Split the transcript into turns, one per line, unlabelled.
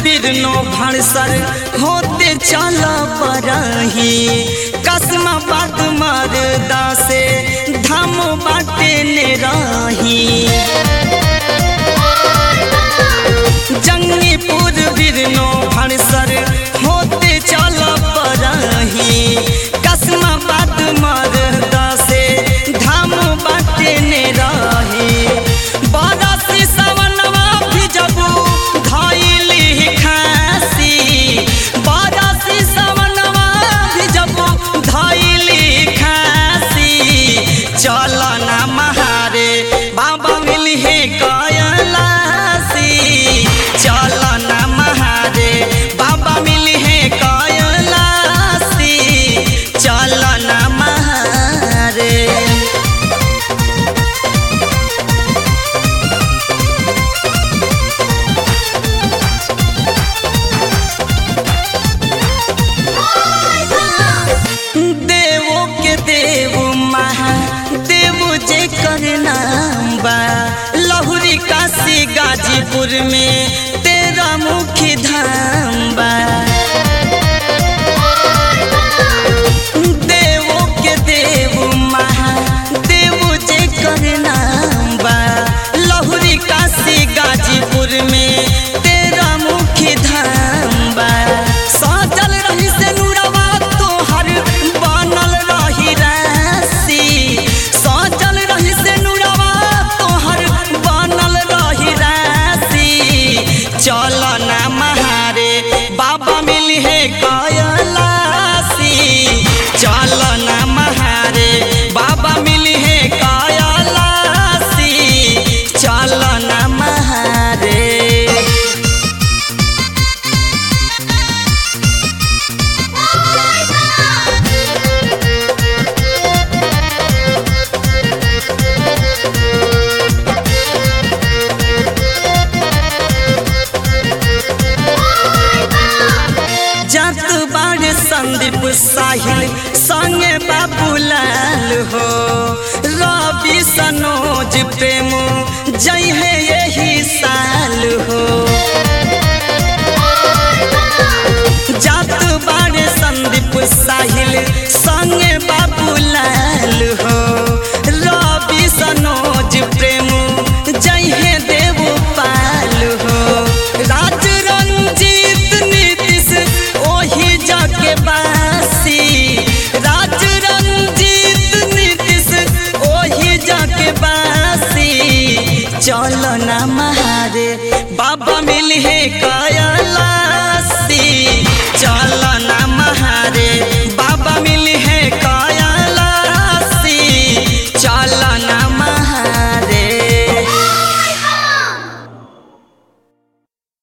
बिरनो भड़सर होते चला परही कसमा बात मरदा से धाम बाटे ने रही जंगीपुर बिरनो भड़सर होते चला परही कसमा बात मरदा से धाम बाटे ने रही बरसी सवनवा भी जबू धइली खासी बरसी सवनवा भी जबू धइली खासी चल ना महारे बाबा मिलहे कयलासी चल ना महारे बाबा मिलहे कयलासी चल ना महारे देवो के देव महादेव जे करना बा लहुरी काशी गाजीपुर में तेरा मुखी धाम बा देवो के देव महादेव जे करना बा लहुरी काशी गाजीपुर में तेरा मुखी धाम बा सजल रही से नूरवा तोहर बनल रही राशि सजल रही से नूरवा तोहर बनल रही राशि चल ना महारे बाबा मिलहे कयलासी चल ना महारे बाबा मिलहे कयलासी चल ना महारे जात बाड़े संदीप साहिल संगे बाबूलाल हो रवि सनोज प्रेम जय है यही